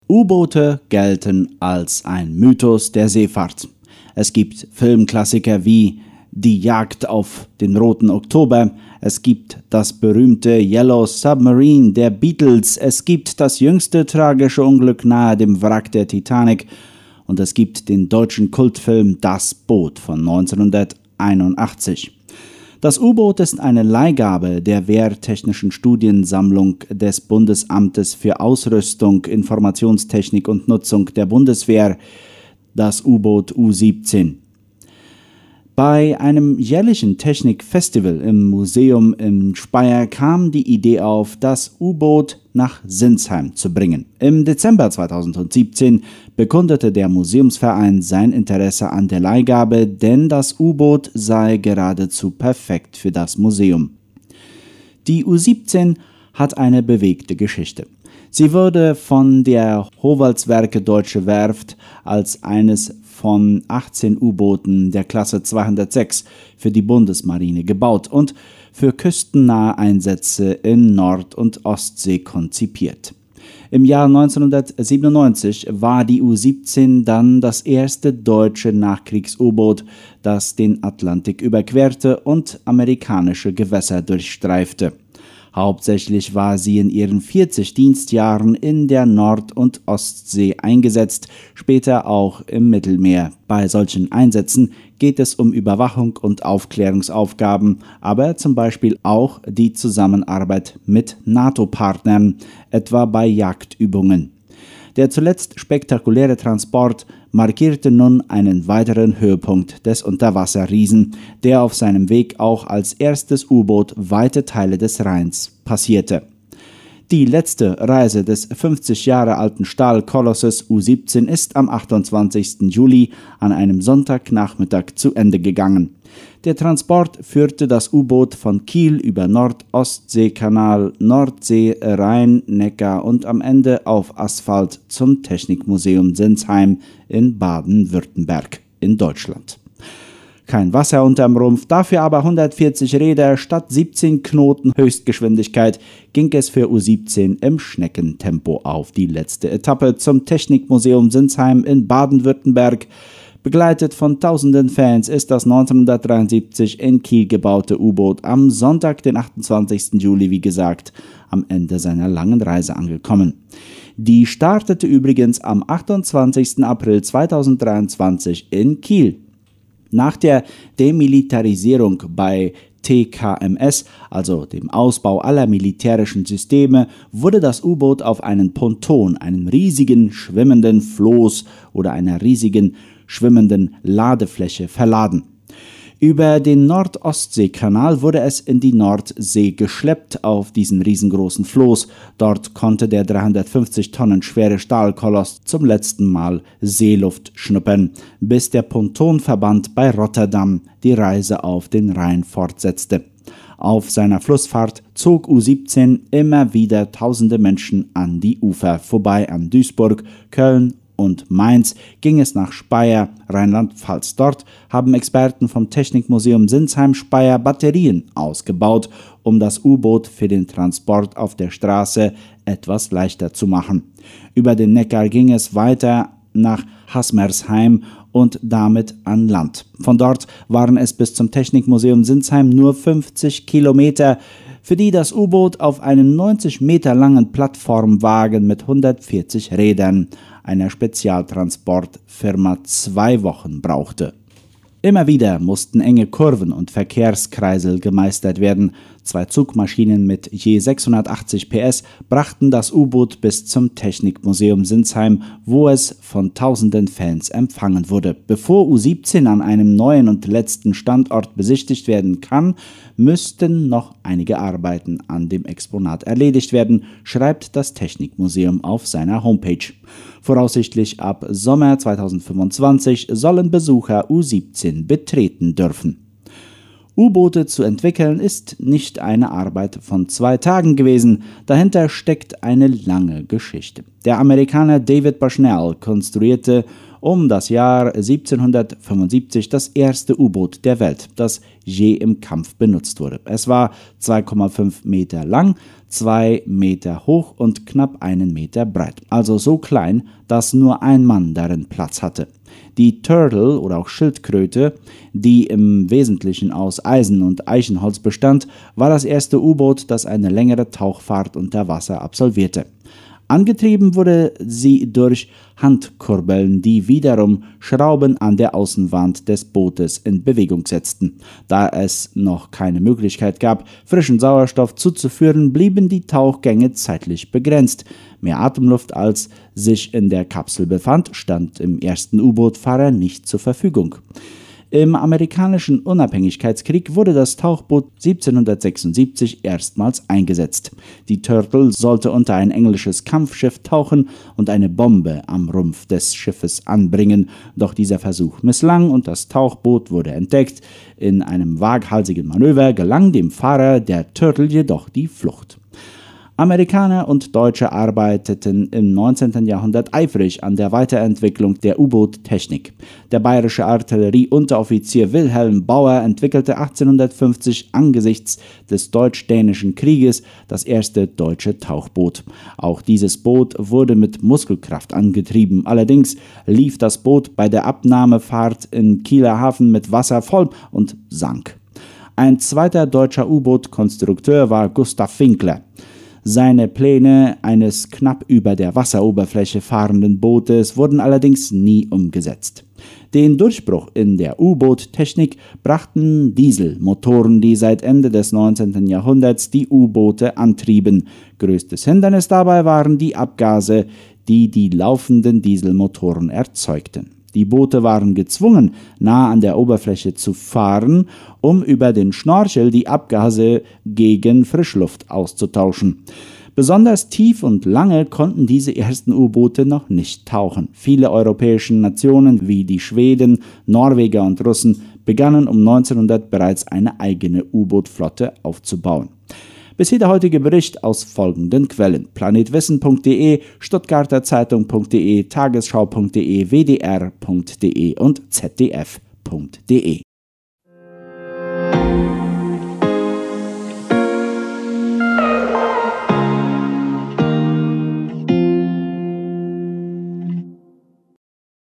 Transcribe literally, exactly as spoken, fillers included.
U-Boote gelten als ein Mythos der Seefahrt. Es gibt Filmklassiker wie Die Jagd auf den Roten Oktober, es gibt das berühmte Yellow Submarine der Beatles, es gibt das jüngste tragische Unglück nahe dem Wrack der Titanic und es gibt den deutschen Kultfilm Das Boot von neunzehnhunderteinundachtzig. Das U-Boot ist eine Leihgabe der Wehrtechnischen Studiensammlung des Bundesamtes für Ausrüstung, Informationstechnik und Nutzung der Bundeswehr, das U-Boot U siebzehn. Bei einem jährlichen Technikfestival im Museum in Speyer kam die Idee auf, das U-Boot nach Sinsheim zu bringen. Im Dezember zweitausendsiebzehn bekundete der Museumsverein sein Interesse an der Leihgabe, denn das U-Boot sei geradezu perfekt für das Museum. Die U siebzehn hat eine bewegte Geschichte. Sie wurde von der Howaldswerke Deutsche Werft als eines von achtzehn U-Booten der Klasse zweihundertsechs für die Bundesmarine gebaut und für küstennahe Einsätze in Nord- und Ostsee konzipiert. Im Jahr neunzehnhundertsiebenundneunzig war die U siebzehn dann das erste deutsche Nachkriegs-U-Boot, das den Atlantik überquerte und amerikanische Gewässer durchstreifte. Hauptsächlich war sie in ihren vierzig Dienstjahren in der Nord- und Ostsee eingesetzt, später auch im Mittelmeer. Bei solchen Einsätzen geht es um Überwachung und Aufklärungsaufgaben, aber zum Beispiel auch die Zusammenarbeit mit NATO-Partnern, etwa bei Jagdübungen. Der zuletzt spektakuläre Transport markierte nun einen weiteren Höhepunkt des Unterwasserriesen, der auf seinem Weg auch als erstes U-Boot weite Teile des Rheins passierte. Die letzte Reise des fünfzig Jahre alten Stahlkolosses U siebzehn ist am achtundzwanzigsten Juli an einem Sonntagnachmittag zu Ende gegangen. Der Transport führte das U-Boot von Kiel über Nord-Ostsee-Kanal, Nordsee, Rhein, Neckar und am Ende auf Asphalt zum Technikmuseum Sinsheim in Baden-Württemberg in Deutschland. Kein Wasser unterm Rumpf, dafür aber hundertvierzig Räder statt siebzehn Knoten Höchstgeschwindigkeit ging es für U siebzehn im Schneckentempo auf die letzte Etappe zum Technikmuseum Sinsheim in Baden-Württemberg. Begleitet von tausenden Fans ist das neunzehnhundertdreiundsiebzig in Kiel gebaute U-Boot am Sonntag, den achtundzwanzigsten Juli, wie gesagt, am Ende seiner langen Reise angekommen. Die startete übrigens am achtundzwanzigsten April zweitausenddreiundzwanzig in Kiel. Nach der Demilitarisierung bei T K M S, also dem Ausbau aller militärischen Systeme, wurde das U-Boot auf einen Ponton, einen riesigen schwimmenden Floß oder einer riesigen schwimmenden Ladefläche verladen. Über den Nord-Ostsee-Kanal wurde es in die Nordsee geschleppt auf diesen riesengroßen Floß. Dort konnte der dreihundertfünfzig Tonnen schwere Stahlkoloss zum letzten Mal Seeluft schnuppern, bis der Pontonverband bei Rotterdam die Reise auf den Rhein fortsetzte. Auf seiner Flussfahrt zog U siebzehn immer wieder tausende Menschen an die Ufer. Vorbei an Duisburg, Köln und Mainz ging es nach Speyer, Rheinland-Pfalz. Dort haben Experten vom Technikmuseum Sinsheim-Speyer Batterien ausgebaut, um das U-Boot für den Transport auf der Straße etwas leichter zu machen. Über den Neckar ging es weiter nach Hasmersheim und damit an Land. Von dort waren es bis zum Technikmuseum Sinsheim nur fünfzig Kilometer, für die das U-Boot auf einen neunzig Meter langen Plattformwagen mit hundertvierzig Rädern einer Spezialtransportfirma zwei Wochen brauchte. Immer wieder mussten enge Kurven und Verkehrskreisel gemeistert werden. Zwei Zugmaschinen mit je sechshundertachtzig P S brachten das U-Boot bis zum Technikmuseum Sinsheim, wo es von tausenden Fans empfangen wurde. Bevor U siebzehn an einem neuen und letzten Standort besichtigt werden kann, müssten noch einige Arbeiten an dem Exponat erledigt werden, schreibt das Technikmuseum auf seiner Homepage. Voraussichtlich ab Sommer zweitausendfünfundzwanzig sollen Besucher U siebzehn betreten dürfen. U-Boote zu entwickeln ist nicht eine Arbeit von zwei Tagen gewesen, dahinter steckt eine lange Geschichte. Der Amerikaner David Bushnell konstruierte um das Jahr siebzehnhundertfünfundsiebzig das erste U-Boot der Welt, das je im Kampf benutzt wurde. Es war zwei Komma fünf Meter lang, zwei Meter hoch und knapp einen Meter breit, also so klein, dass nur ein Mann darin Platz hatte. Die Turtle oder auch Schildkröte, die im Wesentlichen aus Eisen und Eichenholz bestand, war das erste U-Boot, das eine längere Tauchfahrt unter Wasser absolvierte. Angetrieben wurde sie durch Handkurbeln, die wiederum Schrauben an der Außenwand des Bootes in Bewegung setzten. Da es noch keine Möglichkeit gab, frischen Sauerstoff zuzuführen, blieben die Tauchgänge zeitlich begrenzt. Mehr Atemluft als sich in der Kapsel befand, stand im ersten U-Boot-Fahrer nicht zur Verfügung. Im amerikanischen Unabhängigkeitskrieg wurde das Tauchboot siebzehnhundertsechsundsiebzig erstmals eingesetzt. Die Turtle sollte unter ein englisches Kampfschiff tauchen und eine Bombe am Rumpf des Schiffes anbringen, doch dieser Versuch misslang und das Tauchboot wurde entdeckt. In einem waghalsigen Manöver gelang dem Fahrer der Turtle jedoch die Flucht. Amerikaner und Deutsche arbeiteten im neunzehnten Jahrhundert eifrig an der Weiterentwicklung der U-Boot-Technik. Der bayerische Artillerieunteroffizier Wilhelm Bauer entwickelte achtzehnhundertfünfzig angesichts des Deutsch-Dänischen Krieges das erste deutsche Tauchboot. Auch dieses Boot wurde mit Muskelkraft angetrieben. Allerdings lief das Boot bei der Abnahmefahrt in Kieler Hafen mit Wasser voll und sank. Ein zweiter deutscher U-Boot-Konstrukteur war Gustav Winkler. Seine Pläne eines knapp über der Wasseroberfläche fahrenden Bootes wurden allerdings nie umgesetzt. Den Durchbruch in der U-Boot-Technik brachten Dieselmotoren, die seit Ende des neunzehnten Jahrhunderts die U-Boote antrieben. Größtes Hindernis dabei waren die Abgase, die die laufenden Dieselmotoren erzeugten. Die Boote waren gezwungen, nah an der Oberfläche zu fahren, um über den Schnorchel die Abgase gegen Frischluft auszutauschen. Besonders tief und lange konnten diese ersten U-Boote noch nicht tauchen. Viele europäische Nationen wie die Schweden, Norweger und Russen begannen um neunzehnhundert bereits eine eigene U-Boot-Flotte aufzubauen. Bis hier der heutige Bericht aus folgenden Quellen: planetwissen punkt de, stuttgarter zeitung punkt de, tagesschau punkt de, w d r punkt de und z d f punkt de.